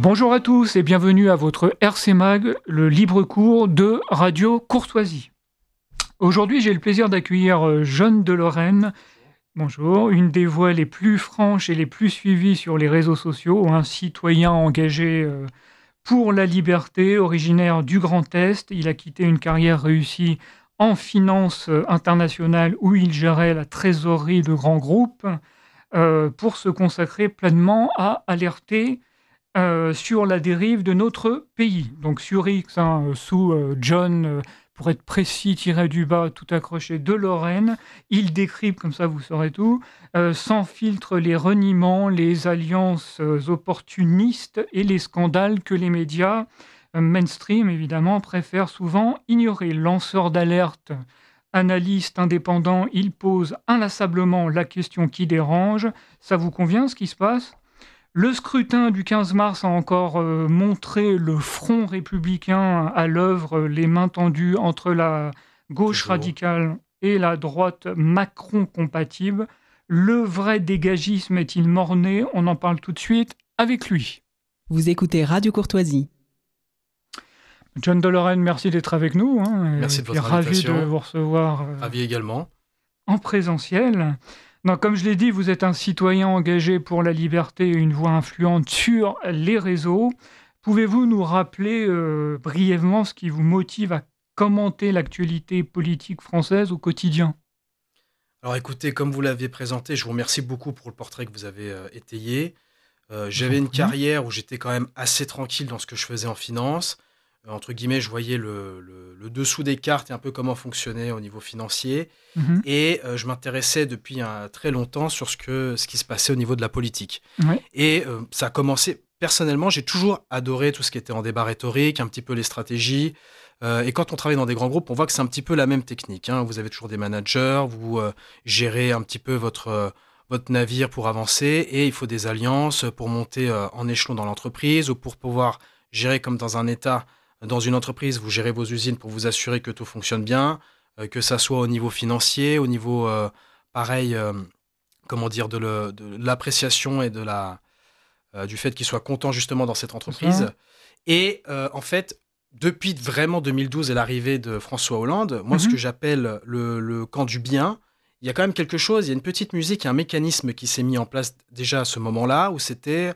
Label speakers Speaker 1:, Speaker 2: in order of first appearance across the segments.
Speaker 1: Bonjour à tous et bienvenue à votre RC Mag, le libre cours de Radio Courtoisie. Aujourd'hui, j'ai le plaisir d'accueillir Jeanne de Lorraine. Bonjour, une des voix les plus franches et les plus suivies sur les réseaux sociaux, un citoyen engagé pour la liberté, originaire du Grand Est. Il a quitté une carrière réussie en finance internationale où il gérait la trésorerie de grands groupes pour se consacrer pleinement à alerter sur la dérive de notre pays. Donc sur X, sous John, pour être précis, tiré du bas, tout accroché, de Lorraine, il décrypte, comme ça vous saurez tout, sans filtre les reniements, les alliances opportunistes et les scandales que les médias mainstream, évidemment, préfèrent souvent ignorer. Lanceur d'alerte, analyste indépendant, il pose inlassablement la question qui dérange. Ça vous convient ce qui se passe ? Le scrutin du 15 mars a encore montré le front républicain à l'œuvre, les mains tendues entre la gauche radicale et la droite Macron-compatible. Le vrai dégagisme est-il mort-né ? On en parle tout de suite avec lui.
Speaker 2: Vous écoutez Radio Courtoisie.
Speaker 1: John de Lorraine, merci d'être avec nous.
Speaker 3: Merci de votre invitation.
Speaker 1: Ravi de vous recevoir.
Speaker 3: Ravi également.
Speaker 1: En présentiel. Non, comme je l'ai dit, vous êtes un citoyen engagé pour la liberté et une voix influente sur les réseaux. Pouvez-vous nous rappeler brièvement ce qui vous motive à commenter l'actualité politique française au quotidien ?
Speaker 3: Alors écoutez, comme vous l'avez présenté, je vous remercie beaucoup pour le portrait que vous avez étayé. J'avais une carrière où j'étais quand même assez tranquille dans ce que je faisais en finance. Entre guillemets, je voyais le dessous des cartes et un peu comment fonctionnait au niveau financier. Et je m'intéressais depuis très longtemps sur ce qui se passait au niveau de la politique.
Speaker 1: Ouais.
Speaker 3: Et ça a commencé, personnellement, j'ai toujours adoré tout ce qui était en débat rhétorique, un petit peu les stratégies. Et quand on travaille dans des grands groupes, on voit que c'est un petit peu la même technique. Vous avez toujours des managers, vous gérez un petit peu votre navire pour avancer et il faut des alliances pour monter en échelon dans l'entreprise ou pour pouvoir gérer comme dans un État. Dans une entreprise, vous gérez vos usines pour vous assurer que tout fonctionne bien, que ça soit au niveau financier, au niveau, de l'appréciation et du fait qu'ils soient contents justement dans cette entreprise. Et en fait, depuis vraiment 2012 et l'arrivée de François Hollande, moi, ce que j'appelle le camp du bien, il y a quand même quelque chose, il y a une petite musique, un mécanisme qui s'est mis en place déjà à ce moment-là, où c'était...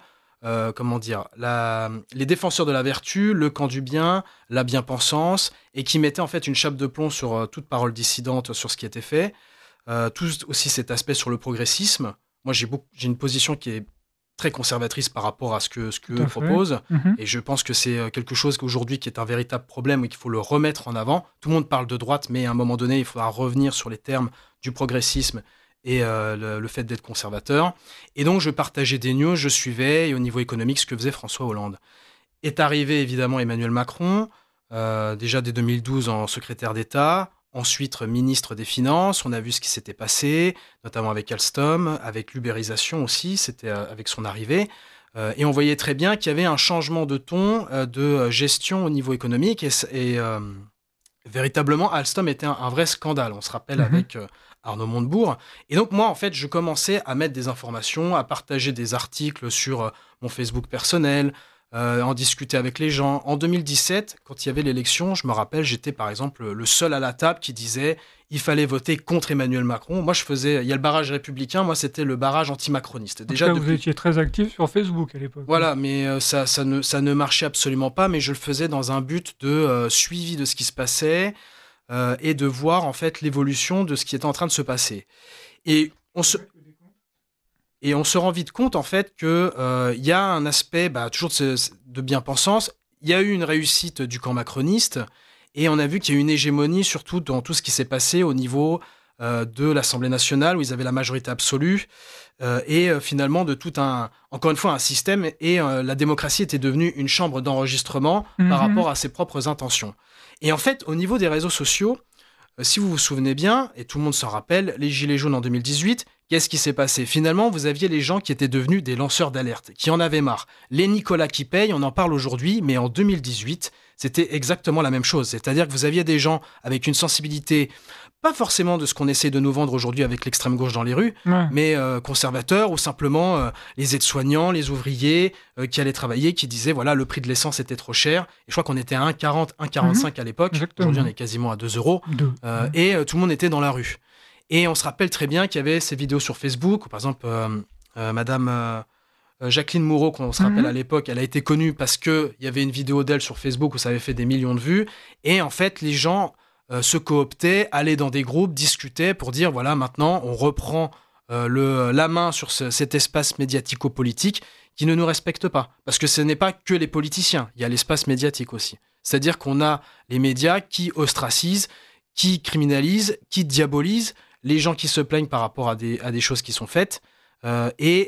Speaker 3: les défenseurs de la vertu, le camp du bien, la bien-pensance, et qui mettaient en fait une chape de plomb sur toute parole dissidente sur ce qui était fait. Tout aussi cet aspect sur le progressisme. Moi, j'ai une position qui est très conservatrice par rapport à ce que eux proposent, et je pense que c'est quelque chose qu'aujourd'hui qui est un véritable problème et qu'il faut le remettre en avant. Tout le monde parle de droite, mais à un moment donné, il faudra revenir sur les termes du progressisme et le fait d'être conservateur. Et donc, je partageais des news, je suivais, et au niveau économique, ce que faisait François Hollande. Est arrivé, évidemment, Emmanuel Macron, déjà dès 2012 en secrétaire d'État, ensuite ministre des Finances. On a vu ce qui s'était passé, notamment avec Alstom, avec l'ubérisation aussi, c'était avec son arrivée. Et on voyait très bien qu'il y avait un changement de ton, de gestion au niveau économique. Et véritablement, Alstom était un vrai scandale. On se rappelle avec... Arnaud Montebourg. Et donc, moi, en fait, je commençais à mettre des informations, à partager des articles sur mon Facebook personnel, en discuter avec les gens. En 2017, quand il y avait l'élection, je me rappelle, j'étais, par exemple, le seul à la table qui disait il fallait voter contre Emmanuel Macron. Moi, il y a le barrage républicain, moi, c'était le barrage anti-macroniste.
Speaker 1: Déjà, vous étiez très actif sur Facebook à l'époque.
Speaker 3: Voilà, mais ça ne marchait absolument pas, mais je le faisais dans un but de suivi de ce qui se passait, et de voir en fait l'évolution de ce qui était en train de se passer. Et on se rend vite compte en fait que y a un aspect toujours de bien-pensance. Il y a eu une réussite du camp macroniste et on a vu qu'il y a eu une hégémonie surtout dans tout ce qui s'est passé au niveau de l'Assemblée nationale où ils avaient la majorité absolue et finalement de tout encore une fois un système et la démocratie était devenue une chambre d'enregistrement par rapport à ses propres intentions. Et en fait, au niveau des réseaux sociaux, si vous vous souvenez bien, et tout le monde s'en rappelle, les Gilets jaunes en 2018, qu'est-ce qui s'est passé ? Finalement, vous aviez les gens qui étaient devenus des lanceurs d'alerte, qui en avaient marre. Les Nicolas qui payent, on en parle aujourd'hui, mais en 2018, c'était exactement la même chose. C'est-à-dire que vous aviez des gens avec une sensibilité, pas forcément de ce qu'on essaie de nous vendre aujourd'hui avec l'extrême gauche dans les rues, mais conservateurs ou simplement les aides-soignants, les ouvriers qui allaient travailler, qui disaient voilà, le prix de l'essence était trop cher. Et je crois qu'on était à 1,40, 1,45 à l'époque.
Speaker 1: Exactement.
Speaker 3: Aujourd'hui, on est quasiment à 2 euros. Et tout le monde était dans la rue. Et on se rappelle très bien qu'il y avait ces vidéos sur Facebook où, par exemple, Madame Jacqueline Moureau, qu'on se rappelle à l'époque, elle a été connue parce qu'il y avait une vidéo d'elle sur Facebook où ça avait fait des millions de vues. Et en fait, les gens se cooptaient, allaient dans des groupes, discutaient pour dire voilà, maintenant, on reprend la main sur cet espace médiatico-politique qui ne nous respecte pas. Parce que ce n'est pas que les politiciens, il y a l'espace médiatique aussi. C'est-à-dire qu'on a les médias qui ostracisent, qui criminalisent, qui diabolisent les gens qui se plaignent par rapport à des choses qui sont faites, et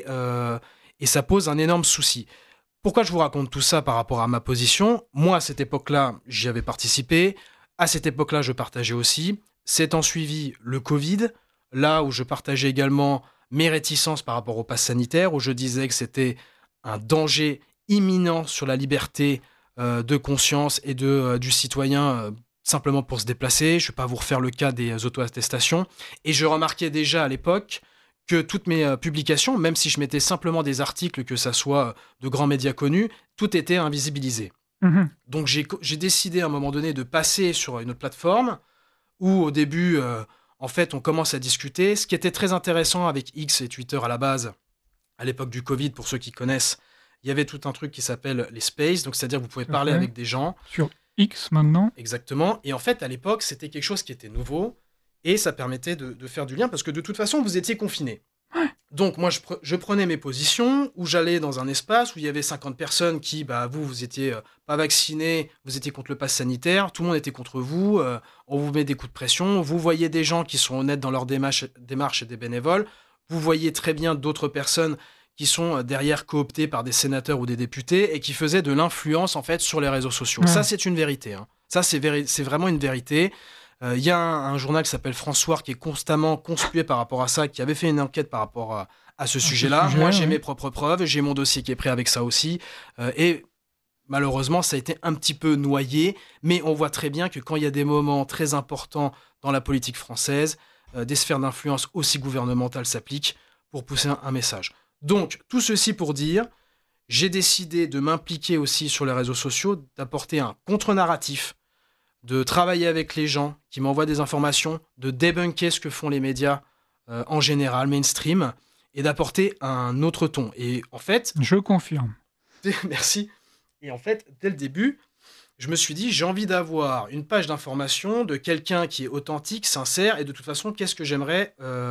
Speaker 3: ça pose un énorme souci. Pourquoi je vous raconte tout ça par rapport à ma position ? Moi, à cette époque-là, j'y avais participé. À cette époque-là, je partageais aussi. S'étant suivi le Covid, là où je partageais également mes réticences par rapport au pass sanitaire, où je disais que c'était un danger imminent sur la liberté de conscience et du citoyen simplement pour se déplacer. Je ne vais pas vous refaire le cas des auto-attestations. Et je remarquais déjà à l'époque que toutes mes publications, même si je mettais simplement des articles, que ça soit de grands médias connus, tout était invisibilisé. Donc j'ai décidé à un moment donné de passer sur une autre plateforme où au début, en fait, on commence à discuter. Ce qui était très intéressant avec X et Twitter à la base, à l'époque du Covid, pour ceux qui connaissent, il y avait tout un truc qui s'appelle les spaces, donc c'est-à-dire que vous pouvez parler avec des gens.
Speaker 1: Sur X maintenant.
Speaker 3: Exactement. Et en fait, à l'époque, c'était quelque chose qui était nouveau et ça permettait de faire du lien parce que de toute façon, vous étiez confinés.
Speaker 1: Ouais.
Speaker 3: Donc, moi, je prenais mes positions où j'allais dans un espace où il y avait 50 personnes qui, vous étiez pas vaccinés, vous étiez contre le pass sanitaire, tout le monde était contre vous, on vous met des coups de pression, vous voyez des gens qui sont honnêtes dans leur démarche et des bénévoles, vous voyez très bien d'autres personnes qui sont derrière cooptés par des sénateurs ou des députés et qui faisaient de l'influence en fait sur les réseaux sociaux. Ouais. Ça, c'est une vérité. Hein. Ça, c'est vraiment une vérité. Il y a un journal qui s'appelle François qui est constamment conspué par rapport à ça, qui avait fait une enquête par rapport à ce sujet-là. Moi, j'ai mes propres preuves, j'ai mon dossier qui est prêt avec ça aussi. Et malheureusement, ça a été un petit peu noyé, mais on voit très bien que quand il y a des moments très importants dans la politique française, des sphères d'influence aussi gouvernementales s'appliquent pour pousser un message. Donc, tout ceci pour dire, j'ai décidé de m'impliquer aussi sur les réseaux sociaux, d'apporter un contre-narratif, de travailler avec les gens qui m'envoient des informations, de débunker ce que font les médias en général, mainstream, et d'apporter un autre ton. Et en fait...
Speaker 1: Je confirme.
Speaker 3: Merci. Et en fait, dès le début, je me suis dit, j'ai envie d'avoir une page d'information de quelqu'un qui est authentique, sincère, et de toute façon, qu'est-ce que j'aimerais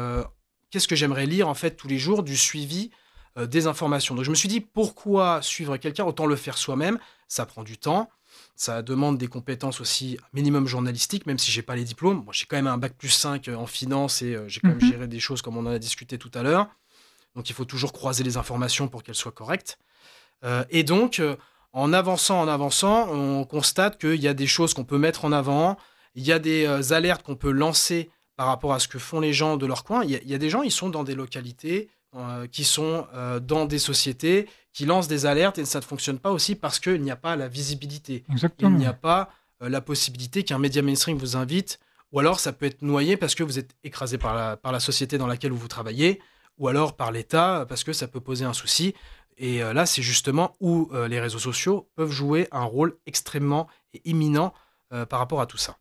Speaker 3: lire en fait tous les jours, du suivi des informations. Donc je me suis dit, pourquoi suivre quelqu'un ? Autant le faire soi-même, ça prend du temps, ça demande des compétences aussi minimum journalistiques, même si j'ai pas les diplômes. Moi, j'ai quand même un bac+5 en finance et j'ai quand même géré des choses comme on en a discuté tout à l'heure. Donc il faut toujours croiser les informations pour qu'elles soient correctes. Et donc, en avançant, on constate qu'il y a des choses qu'on peut mettre en avant, il y a des alertes qu'on peut lancer par rapport à ce que font les gens de leur coin. Il y a des gens, ils sont dans des localités, qui sont dans des sociétés, qui lancent des alertes et ça ne fonctionne pas aussi parce qu'il n'y a pas la visibilité.
Speaker 1: Exactement.
Speaker 3: Il n'y a pas la possibilité qu'un média mainstream vous invite, ou alors ça peut être noyé parce que vous êtes écrasé par la société dans laquelle vous travaillez, ou alors par l'État parce que ça peut poser un souci. Et là, c'est justement où les réseaux sociaux peuvent jouer un rôle extrêmement et imminent par rapport à tout ça.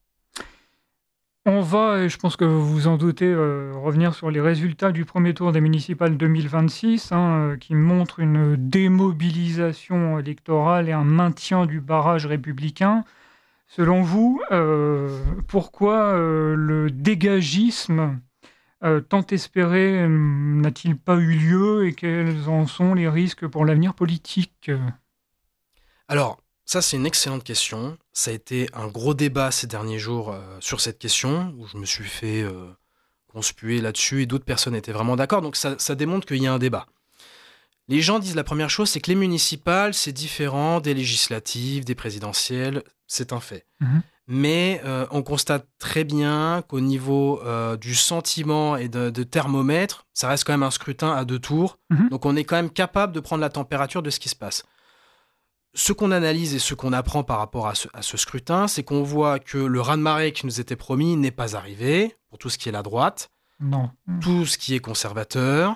Speaker 1: On va, et je pense que vous vous en doutez, revenir sur les résultats du premier tour des municipales 2026, qui montrent une démobilisation électorale et un maintien du barrage républicain. Selon vous, pourquoi le dégagisme tant espéré n'a-t-il pas eu lieu et quels en sont les risques pour l'avenir politique ?
Speaker 3: Alors, ça, c'est une excellente question. Ça a été un gros débat ces derniers jours sur cette question, où je me suis fait conspuer là-dessus et d'autres personnes étaient vraiment d'accord. Donc, ça démontre qu'il y a un débat. Les gens disent la première chose, c'est que les municipales, c'est différent des législatives, des présidentielles, c'est un fait. Mais on constate très bien qu'au niveau du sentiment et de thermomètre, ça reste quand même un scrutin à 2 tours. Donc, on est quand même capable de prendre la température de ce qui se passe. ce qu'on analyse et ce qu'on apprend par rapport à ce scrutin, c'est qu'on voit que le raz-de-marée qui nous était promis n'est pas arrivé, pour tout ce qui est la droite,
Speaker 1: Non.
Speaker 3: tout ce qui est conservateur,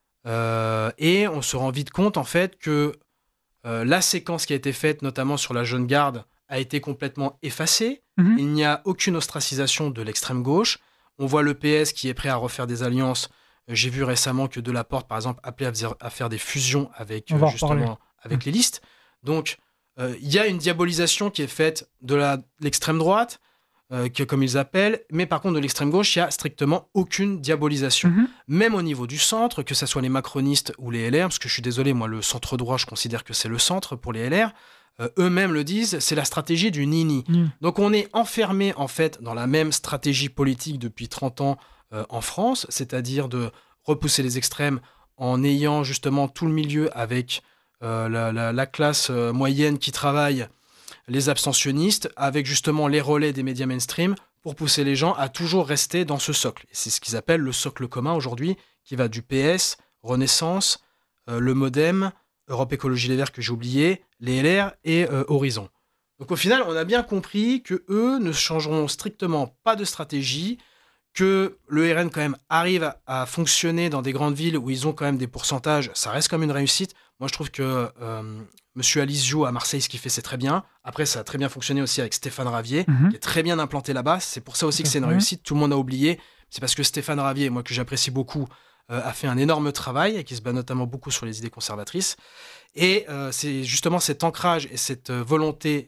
Speaker 3: et on se rend vite compte, en fait, que la séquence qui a été faite, notamment sur la jeune garde, a été complètement effacée.
Speaker 1: Mhm.
Speaker 3: Il n'y a aucune ostracisation de l'extrême gauche. On voit le PS qui est prêt à refaire des alliances. J'ai vu récemment que Delaporte, par exemple, appelait à faire des fusions avec,
Speaker 1: On va en reparler.
Speaker 3: justement, avec les listes. Donc, il y a une diabolisation qui est faite de l'extrême droite, comme ils appellent, mais par contre, de l'extrême gauche, il n'y a strictement aucune diabolisation.
Speaker 1: Mhm.
Speaker 3: Même au niveau du centre, que ce soit les macronistes ou les LR, parce que je suis désolé, moi, le centre droit, je considère que c'est le centre pour les LR, eux-mêmes le disent, c'est la stratégie du nini. Donc on est enfermé, en fait, dans la même stratégie politique depuis 30 ans en France, c'est-à-dire de repousser les extrêmes en ayant justement tout le milieu avec la classe moyenne qui travaille, les abstentionnistes, avec justement les relais des médias mainstream pour pousser les gens à toujours rester dans ce socle. Et c'est ce qu'ils appellent le socle commun aujourd'hui, qui va du PS, Renaissance, le Modem, Europe Écologie Les Verts que j'ai oublié, les LR et Horizon. Donc au final, on a bien compris que eux ne changeront strictement pas de stratégie, que le RN quand même arrive à fonctionner dans des grandes villes où ils ont quand même des pourcentages, ça reste comme une réussite. Moi je trouve que Monsieur Alizio à Marseille, ce qu'il fait, c'est très bien. Après, ça a très bien fonctionné aussi avec Stéphane Ravier, qui est très bien implanté là-bas. C'est pour ça aussi que c'est une réussite. Tout le monde a oublié. C'est parce que Stéphane Ravier, moi que j'apprécie beaucoup, a fait un énorme travail et qui se bat notamment beaucoup sur les idées conservatrices. Et c'est justement cet ancrage et cette volonté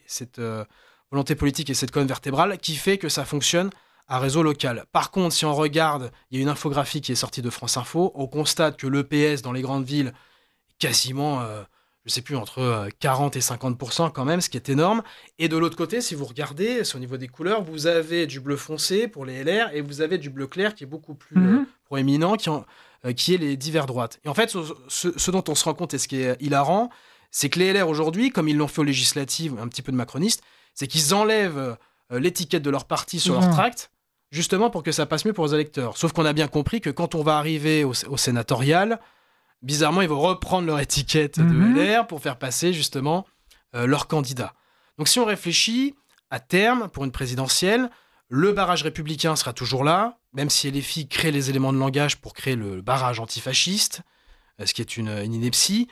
Speaker 3: politique et cette colonne vertébrale qui fait que ça fonctionne à réseau local. Par contre, si on regarde, il y a une infographie qui est sortie de France Info, on constate que l'EPS dans les grandes villes est quasiment, je ne sais plus, entre 40 et 50% quand même, ce qui est énorme. Et de l'autre côté, si vous regardez, c'est au niveau des couleurs, vous avez du bleu foncé pour les LR et vous avez du bleu clair qui est beaucoup plus proéminent, qui est les divers droites. Et en fait, ce dont on se rend compte et ce qui est hilarant, c'est que les LR aujourd'hui, comme ils l'ont fait aux législatives, un petit peu de macronistes, c'est qu'ils enlèvent l'étiquette de leur parti sur leur tract, justement pour que ça passe mieux pour les électeurs. Sauf qu'on a bien compris que quand on va arriver au sénatorial, bizarrement, ils vont reprendre leur étiquette de LR pour faire passer justement leur candidat. Donc si on réfléchit, à terme, pour une présidentielle, le barrage républicain sera toujours là, même si LFI crée les éléments de langage pour créer le barrage antifasciste, ce qui est une ineptie,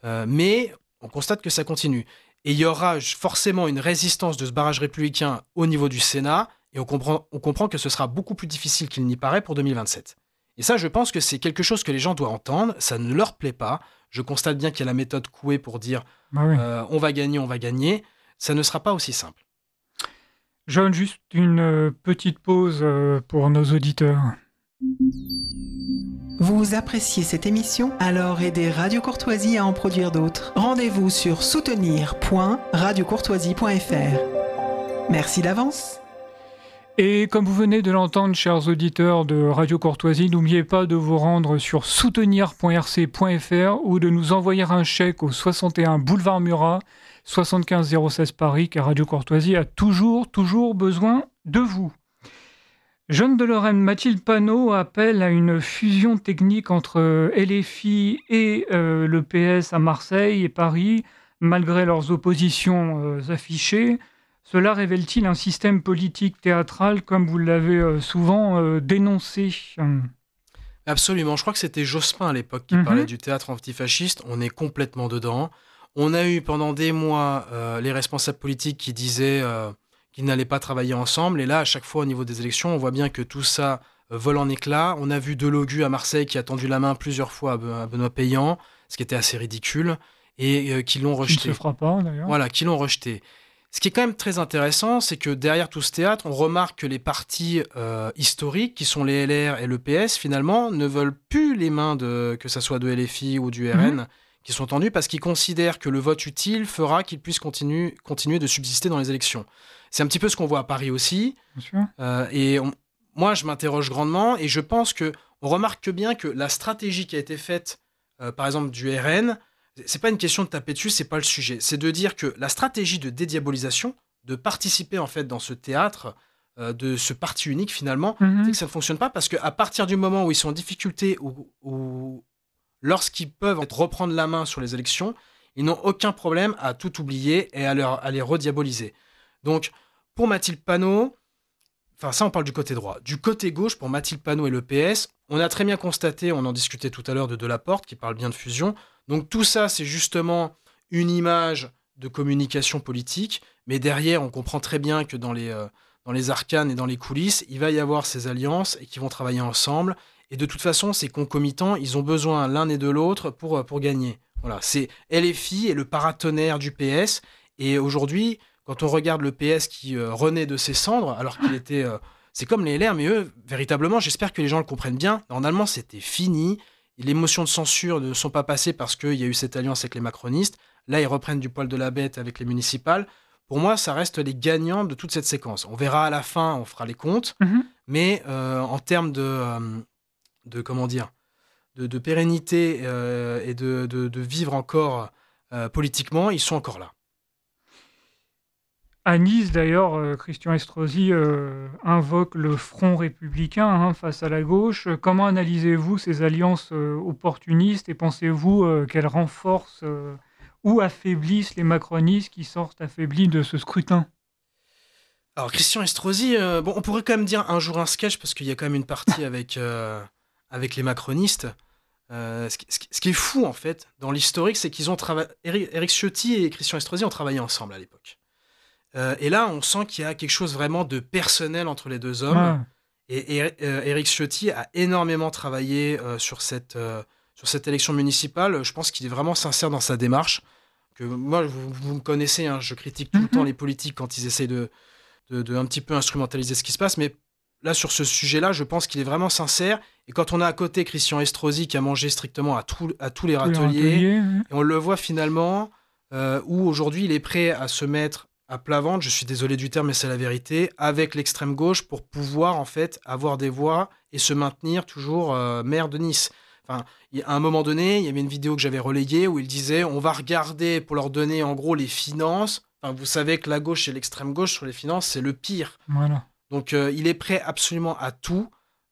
Speaker 3: mais on constate que ça continue. Et il y aura forcément une résistance de ce barrage républicain au niveau du Sénat, et on comprend que ce sera beaucoup plus difficile qu'il n'y paraît pour 2027. Et ça, je pense que c'est quelque chose que les gens doivent entendre, ça ne leur plaît pas. Je constate bien qu'il y a la méthode Coué pour dire on va gagner, ça ne sera pas aussi simple.
Speaker 1: John, juste une petite pause pour nos auditeurs.
Speaker 2: Vous appréciez cette émission? Alors aidez Radio Courtoisie à en produire d'autres. Rendez-vous sur soutenir.radiocourtoisie.fr. Merci d'avance.
Speaker 1: Et comme vous venez de l'entendre, chers auditeurs de Radio Courtoisie, n'oubliez pas de vous rendre sur soutenir.rc.fr ou de nous envoyer un chèque au 61 boulevard Murat, 75 016 Paris, car Radio Courtoisie a toujours besoin de vous. Jeanne de Lorraine, Mathilde Panot appelle à une fusion technique entre LFI et le PS à Marseille et Paris, malgré leurs oppositions affichées. Cela révèle-t-il un système politique théâtral comme vous l'avez souvent dénoncé?
Speaker 3: Absolument, je crois que c'était Jospin à l'époque qui parlait du théâtre antifasciste, on est complètement dedans. On a eu pendant des mois les responsables politiques qui disaient qu'ils n'allaient pas travailler ensemble, et là à chaque fois au niveau des élections, on voit bien que tout ça vole en éclats. On a vu Delogu à Marseille qui a tendu la main plusieurs fois à Benoît Payan, ce qui était assez ridicule, et qui l'ont rejeté.
Speaker 1: Qui ne se fera pas d'ailleurs.
Speaker 3: Voilà, qui l'ont rejeté. Ce qui est quand même très intéressant, c'est que derrière tout ce théâtre, on remarque que les partis historiques, qui sont les LR et le PS, finalement, ne veulent plus les mains que ce soit de LFI ou du RN, qui sont tendus parce qu'ils considèrent que le vote utile fera qu'ils puissent continuer de subsister dans les élections. C'est un petit peu ce qu'on voit à Paris aussi.
Speaker 1: Bien sûr.
Speaker 3: Moi, je m'interroge grandement et je pense qu'on remarque bien que la stratégie qui a été faite, par exemple, du RN, c'est pas une question de taper dessus, c'est pas le sujet. C'est de dire que la stratégie de dédiabolisation, de participer en fait dans ce théâtre, de ce parti unique finalement, c'est que ça ne fonctionne pas parce qu'à partir du moment où ils sont en difficulté ou lorsqu'ils peuvent reprendre la main sur les élections, Ils n'ont aucun problème à tout oublier et à les rediaboliser. Donc, pour Mathilde Panot, enfin ça on parle du côté droit. Du côté gauche, pour Mathilde Panot et le PS, on a très bien constaté, on en discutait tout à l'heure de Delaporte, qui parle bien de fusion. Donc tout ça, c'est justement une image de communication politique, mais derrière, on comprend très bien que dans les arcanes et dans les coulisses, il va y avoir ces alliances et qui vont travailler ensemble. Et de toute façon, c'est concomitant, ils ont besoin l'un et de l'autre pour gagner. Voilà, c'est LFI et le paratonnerre du PS. Et aujourd'hui, quand on regarde le PS qui renaît de ses cendres, alors qu'il était... c'est comme les LR, mais eux, véritablement, j'espère que les gens le comprennent bien. Normalement, c'était fini. Les motions de censure ne sont pas passées parce qu'il y a eu cette alliance avec les macronistes. Là, ils reprennent du poil de la bête avec les municipales. Pour moi, ça reste les gagnants de toute cette séquence. On verra à la fin, on fera les comptes. Mais en termes comment dire, de pérennité et de vivre encore politiquement, ils sont encore là.
Speaker 1: À Nice, d'ailleurs, Christian Estrosi invoque le front républicain face à la gauche. Comment analysez-vous ces alliances opportunistes et pensez-vous qu'elles renforcent ou affaiblissent les macronistes qui sortent affaiblis de ce scrutin ?
Speaker 3: Alors, Christian Estrosi, on pourrait quand même dire un jour un sketch parce qu'il y a quand même une partie avec les macronistes. Ce qui est fou, en fait, dans l'historique, c'est qu'ils ont travaillé... Éric Ciotti et Christian Estrosi ont travaillé ensemble à l'époque. Et là, on sent qu'il y a quelque chose vraiment de personnel entre les deux hommes.
Speaker 1: Ah.
Speaker 3: Et Éric Ciotti a énormément travaillé sur cette élection municipale. Je pense qu'il est vraiment sincère dans sa démarche. Que moi, vous me connaissez, hein, je critique tout le temps les politiques quand ils essayent de un petit peu instrumentaliser ce qui se passe. Mais là, sur ce sujet-là, je pense qu'il est vraiment sincère. Et quand on a à côté Christian Estrosi qui a mangé strictement à tous les râteliers, et on le voit finalement, où aujourd'hui, il est prêt à se mettre à plat ventre, je suis désolé du terme, mais c'est la vérité, avec l'extrême gauche pour pouvoir en fait avoir des voix et se maintenir toujours maire de Nice. Enfin, à un moment donné, il y avait une vidéo que j'avais relayée où il disait on va regarder pour leur donner en gros les finances. Enfin, vous savez que la gauche et l'extrême gauche sur les finances, c'est le pire.
Speaker 1: Voilà.
Speaker 3: Donc il est prêt absolument à tout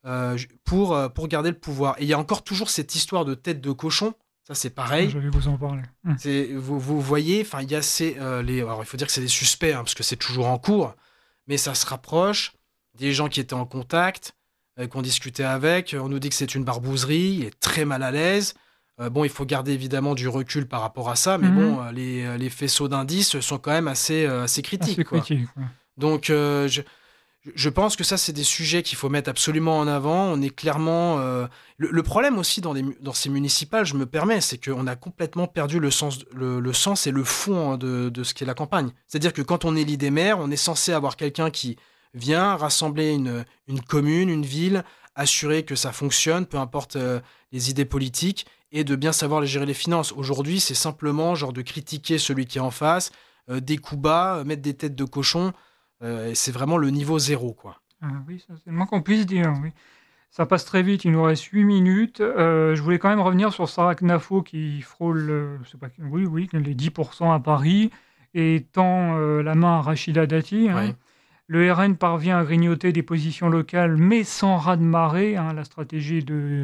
Speaker 3: pour garder le pouvoir. Et il y a encore toujours cette histoire de tête de cochon. Ça, c'est pareil.
Speaker 1: Je vais vous en parler.
Speaker 3: Vous voyez, enfin, il y a alors, il faut dire que c'est des suspects, hein, parce que c'est toujours en cours, mais ça se rapproche des gens qui étaient en contact, qu'on discutait avec. On nous dit que c'est une barbouzerie, il est très mal à l'aise. Il faut garder évidemment du recul par rapport à ça, mais bon, les faisceaux d'indices sont quand même assez critiques.
Speaker 1: Assez critiques, ouais.
Speaker 3: Donc, je pense que ça, c'est des sujets qu'il faut mettre absolument en avant. On est clairement... Le problème aussi dans ces municipales, je me permets, c'est qu'on a complètement perdu le sens et le fond de ce qu'est la campagne. C'est-à-dire que quand on élit des maires, on est censé avoir quelqu'un qui vient rassembler une commune, une ville, assurer que ça fonctionne, peu importe les idées politiques, et de bien savoir gérer les finances. Aujourd'hui, c'est simplement genre de critiquer celui qui est en face, des coups bas, mettre des têtes de cochon... c'est vraiment le niveau zéro, quoi.
Speaker 1: Ah, oui, ça, c'est le moins qu'on puisse dire, oui. Ça passe très vite, il nous reste 8 minutes. Je voulais quand même revenir sur Sarah Knafo qui frôle les 10% à Paris et tend la main à Rachida Dati. Hein.
Speaker 3: Oui.
Speaker 1: Le RN parvient à grignoter des positions locales, mais sans ras-de-marée. Hein, la stratégie de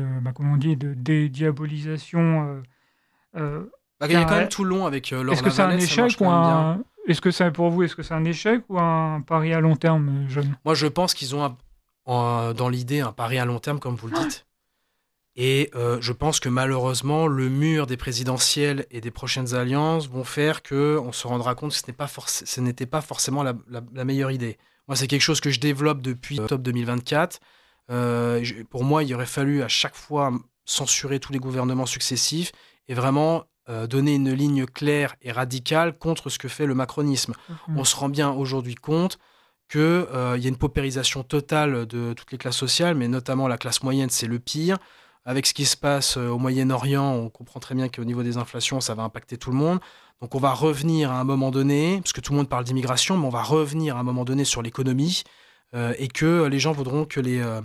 Speaker 1: dédiabolisation.
Speaker 3: Il y a quand même Toulon avec Laure
Speaker 1: Est-ce que c'est un
Speaker 3: Lavalette,
Speaker 1: échec ou
Speaker 3: bien.
Speaker 1: Est-ce que c'est pour vous, est-ce que c'est un échec ou un pari à long terme, John ?
Speaker 3: Moi, je pense qu'ils ont dans l'idée un pari à long terme, comme vous le dites. Et je pense que malheureusement, le mur des présidentielles et des prochaines alliances vont faire qu'on se rendra compte que ce n'était pas forcément la meilleure idée. Moi, c'est quelque chose que je développe depuis octobre 2024. Pour moi, il aurait fallu à chaque fois censurer tous les gouvernements successifs et vraiment donner une ligne claire et radicale contre ce que fait le macronisme. On se rend bien aujourd'hui compte qu'il y a une paupérisation totale de toutes les classes sociales, mais notamment la classe moyenne, c'est le pire. Avec ce qui se passe au Moyen-Orient, on comprend très bien qu'au niveau des inflations, ça va impacter tout le monde. Donc on va revenir à un moment donné, parce que tout le monde parle d'immigration, mais on va revenir à un moment donné sur l'économie et que les gens voudront que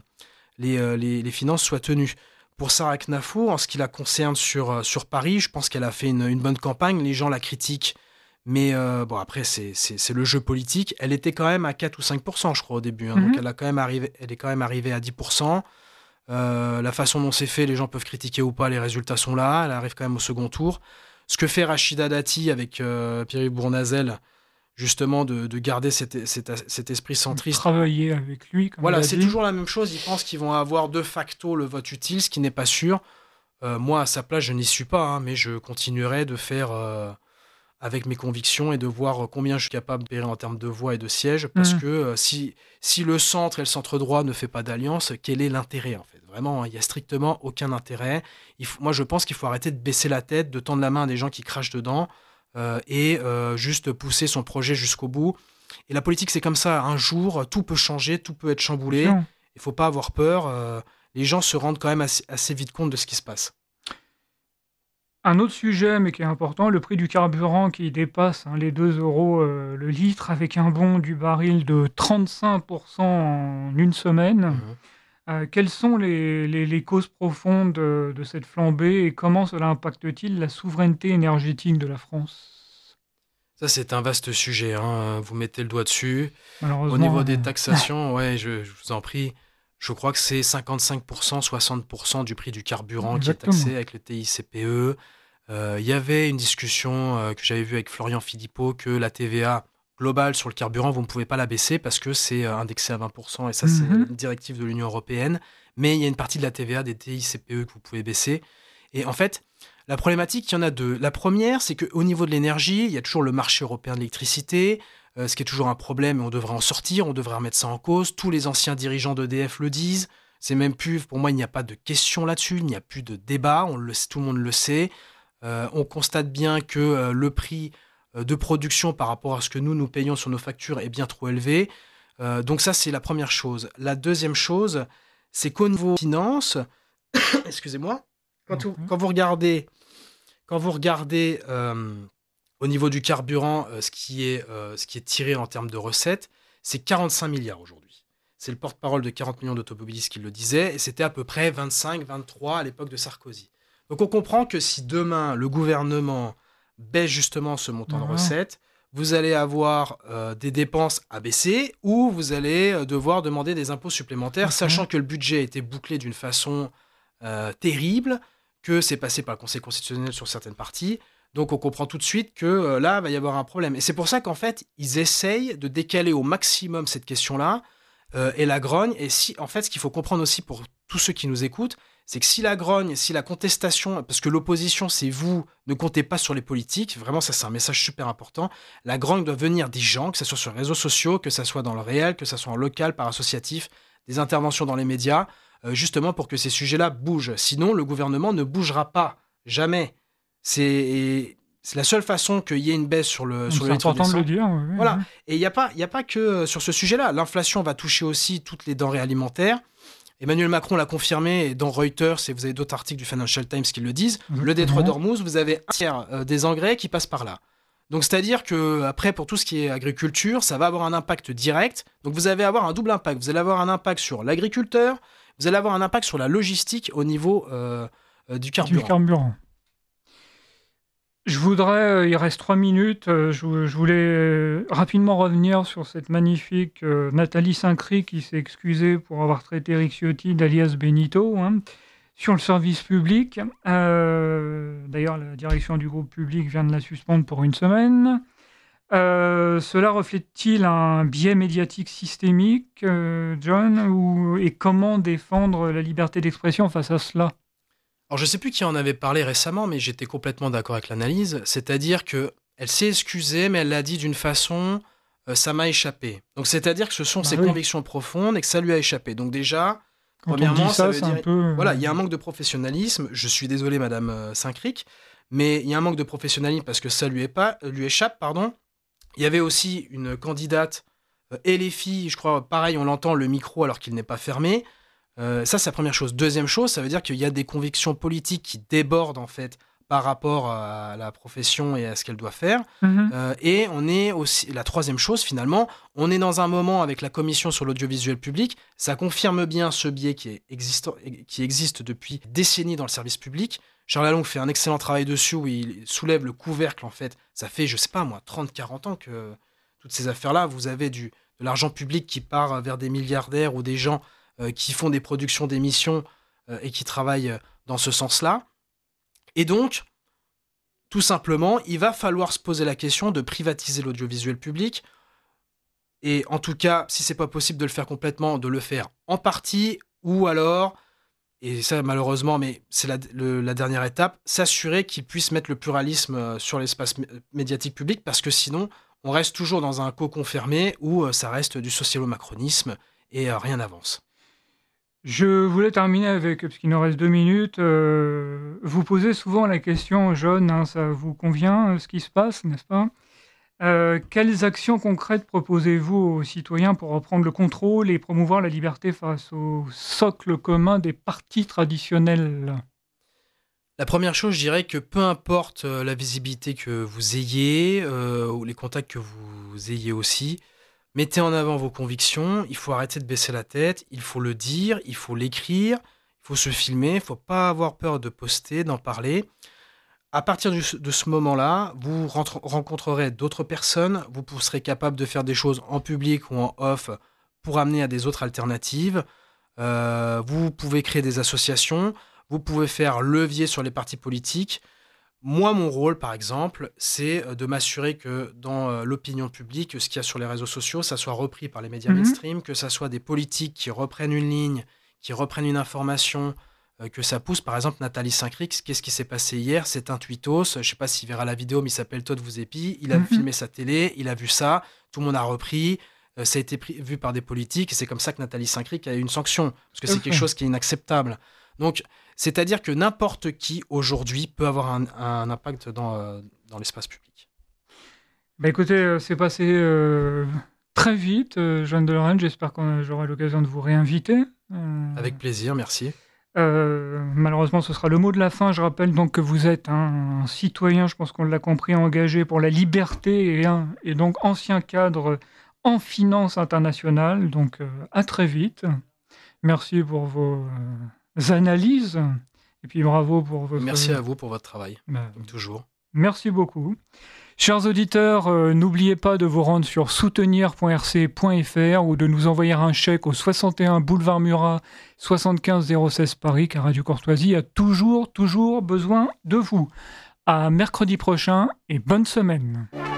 Speaker 3: les finances soient tenues. Pour Sarah Knafo, en ce qui la concerne sur Paris, je pense qu'elle a fait une bonne campagne. Les gens la critiquent, mais après, c'est le jeu politique. Elle était quand même à 4 ou 5%, je crois, au début. Hein, donc elle est quand même arrivée à 10%. La façon dont c'est fait, les gens peuvent critiquer ou pas, les résultats sont là. Elle arrive quand même au second tour. Ce que fait Rachida Dati avec Pierre Bournazel, justement, de garder cet esprit centriste.
Speaker 1: Travailler avec lui, comme
Speaker 3: Voilà,
Speaker 1: il a
Speaker 3: c'est
Speaker 1: dit.
Speaker 3: toujours la même chose. Ils pensent qu'ils vont avoir de facto le vote utile, ce qui n'est pas sûr. Moi, à sa place, je n'y suis pas, hein, mais je continuerai de faire avec mes convictions et de voir combien je suis capable d'opérer en termes de voix et de sièges. Parce que si le centre et le centre-droit ne font pas d'alliance, quel est l'intérêt, en fait? Vraiment, il n'y a strictement aucun intérêt. Moi, je pense qu'il faut arrêter de baisser la tête, de tendre la main à des gens qui crachent dedans et juste pousser son projet jusqu'au bout. Et la politique, c'est comme ça. Un jour, tout peut changer, tout peut être chamboulé. Il ne faut pas avoir peur. Les gens se rendent quand même assez vite compte de ce qui se passe.
Speaker 1: Un autre sujet, mais qui est important, le prix du carburant qui dépasse les 2 euros le litre, avec un bond du baril de 35% en une semaine. Quelles sont les causes profondes de cette flambée et comment cela impacte-t-il la souveraineté énergétique de la France?
Speaker 3: Ça, c'est un vaste sujet, hein. Vous mettez le doigt dessus.
Speaker 1: Malheureusement,
Speaker 3: Au niveau des taxations, ouais, je vous en prie, je crois que c'est 55%, 60% du prix du carburant
Speaker 1: Exactement.
Speaker 3: qui est taxé avec le TICPE. Il y avait une discussion que j'avais vue avec Florian Philippot que la TVA globale sur le carburant, vous ne pouvez pas la baisser parce que c'est indexé à 20% et ça, c'est une directive de l'Union européenne. Mais il y a une partie de la TVA des TICPE que vous pouvez baisser. Et en fait, la problématique, il y en a deux. La première, c'est qu'au niveau de l'énergie, il y a toujours le marché européen de l'électricité, ce qui est toujours un problème et on devrait en sortir, on devrait remettre ça en cause. Tous les anciens dirigeants d'EDF le disent. C'est même plus, pour moi, il n'y a pas de question là-dessus, il n'y a plus de débat, tout le monde le sait. On constate bien que le prix de production par rapport à ce que nous payons sur nos factures est bien trop élevé. Donc ça, c'est la première chose. La deuxième chose, c'est qu'au niveau finance, excusez-moi, quand vous regardez au niveau du carburant, ce qui est tiré en termes de recettes, c'est 45 milliards aujourd'hui. C'est le porte-parole de 40 millions d'automobilistes qui le disait, et c'était à peu près 25, 23 à l'époque de Sarkozy. Donc on comprend que si demain le gouvernement baisse justement ce montant de recettes, vous allez avoir des dépenses à baisser ou vous allez devoir demander des impôts supplémentaires, sachant que le budget a été bouclé d'une façon terrible, que c'est passé par le Conseil constitutionnel sur certaines parties. Donc on comprend tout de suite que là, il va y avoir un problème. Et c'est pour ça qu'en fait, ils essayent de décaler au maximum cette question-là et la grogne. Et en fait, ce qu'il faut comprendre aussi pour tous ceux qui nous écoutent, c'est que si la grogne, si la contestation, parce que l'opposition, c'est vous, ne comptez pas sur les politiques, vraiment, ça c'est un message super important, la grogne doit venir des gens, que ce soit sur les réseaux sociaux, que ce soit dans le réel, que ce soit en local, par associatif, des interventions dans les médias, justement pour que ces sujets-là bougent. Sinon, le gouvernement ne bougera pas, jamais. C'est la seule façon qu'il y ait une baisse sur le litre d'essence.
Speaker 1: C'est important de le dire. Oui,
Speaker 3: voilà. Oui. Et il n'y a pas que sur ce sujet-là. L'inflation va toucher aussi toutes les denrées alimentaires. Emmanuel Macron l'a confirmé, et dans Reuters, et vous avez d'autres articles du Financial Times qui le disent, le détroit d'Ormuz, vous avez un tiers des engrais qui passent par là. Donc c'est-à-dire que après, pour tout ce qui est agriculture, ça va avoir un impact direct. Donc vous allez avoir un double impact. Vous allez avoir un impact sur l'agriculteur, vous allez avoir un impact sur la logistique au niveau du carburant.
Speaker 1: Je voudrais, il reste 3 minutes, je voulais rapidement revenir sur cette magnifique Nathalie Saint-Cricq qui s'est excusée pour avoir traité Eric Ciotti d'alias Benito, sur le service public. D'ailleurs, la direction du groupe public vient de la suspendre pour 1 semaine. Cela reflète-t-il un biais médiatique systémique, John, et comment défendre la liberté d'expression face à cela ?
Speaker 3: Alors, je ne sais plus qui en avait parlé récemment, mais j'étais complètement d'accord avec l'analyse. C'est-à-dire qu'elle s'est excusée, mais elle l'a dit d'une façon ça m'a échappé. Donc, c'est-à-dire que ce sont ses convictions profondes et que ça lui a échappé. Donc, déjà, premièrement, ça veut dire... Voilà, il y a un manque de professionnalisme. Je suis désolé, Madame Saint-Cricq, mais il y a un manque de professionnalisme parce que ça lui échappe. Il y avait aussi une candidate et les filles, je crois, pareil, on l'entend, le micro alors qu'il n'est pas fermé. Ça, c'est la première chose. Deuxième chose, ça veut dire qu'il y a des convictions politiques qui débordent, en fait, par rapport à la profession et à ce qu'elle doit faire. Et on est aussi... La troisième chose, finalement, on est dans un moment avec la commission sur l'audiovisuel public. Ça confirme bien ce biais qui existe depuis des décennies dans le service public. Charles Lalonde fait un excellent travail dessus où il soulève le couvercle, en fait. Ça fait, je sais pas moi, 30-40 ans que toutes ces affaires-là, vous avez de l'argent public qui part vers des milliardaires ou des gens qui font des productions d'émissions et qui travaillent dans ce sens-là. Et donc, Tout simplement, il va falloir se poser la question de privatiser l'audiovisuel public. Et en tout cas, si c'est pas possible de le faire complètement, de le faire en partie, ou alors, et ça malheureusement, mais c'est la dernière étape, s'assurer qu'ils puissent mettre le pluralisme sur l'espace médiatique public, parce que sinon, on reste toujours dans un cocon fermé où ça reste du socialo-macronisme et rien n'avance.
Speaker 1: Je voulais terminer avec, parce qu'il nous reste 2 minutes, vous posez souvent la question, John, hein, ça vous convient ce qui se passe, n'est-ce pas ? Quelles actions concrètes proposez-vous aux citoyens pour reprendre le contrôle et promouvoir la liberté face au socle commun des partis traditionnels ?
Speaker 3: La première chose, je dirais que peu importe la visibilité que vous ayez, ou les contacts que vous ayez aussi, mettez en avant vos convictions, il faut arrêter de baisser la tête, il faut le dire, il faut l'écrire, il faut se filmer, il ne faut pas avoir peur de poster, d'en parler. À partir de ce moment-là, vous rencontrerez d'autres personnes, vous serez capable de faire des choses en public ou en off pour amener à des autres alternatives. Vous pouvez créer des associations, vous pouvez faire levier sur les partis politiques. Moi, mon rôle, par exemple, c'est de m'assurer que dans l'opinion publique, ce qu'il y a sur les réseaux sociaux, ça soit repris par les médias mainstream, que ça soit des politiques qui reprennent une ligne, qui reprennent une information, que ça pousse. Par exemple, Nathalie Saint-Crix, qu'est-ce qui s'est passé hier ? C'est un tweetos, je ne sais pas s'il verra la vidéo, mais il s'appelle Todd vous épie. Il a filmé sa télé, il a vu ça, tout le monde a repris, ça a été vu par des politiques, et c'est comme ça que Nathalie Saint-Crix a eu une sanction, parce que c'est quelque chose qui est inacceptable. Donc, c'est-à-dire que n'importe qui, aujourd'hui, peut avoir un impact dans l'espace public.
Speaker 1: Bah écoutez, c'est passé très vite, Jeanne de Lorraine. J'espère que j'aurai l'occasion de vous réinviter.
Speaker 3: Avec plaisir, merci.
Speaker 1: Malheureusement, ce sera le mot de la fin. Je rappelle donc que vous êtes un citoyen, je pense qu'on l'a compris, engagé pour la liberté et donc ancien cadre en finance internationale. Donc, à très vite. Merci pour vos analyses. Et puis bravo pour votre...
Speaker 3: Merci à vous pour votre travail, comme toujours.
Speaker 1: Merci beaucoup. Chers auditeurs, n'oubliez pas de vous rendre sur soutenir.rc.fr ou de nous envoyer un chèque au 61 boulevard Murat, 75 016 Paris, car Radio Courtoisie a toujours besoin de vous. À mercredi prochain et bonne semaine.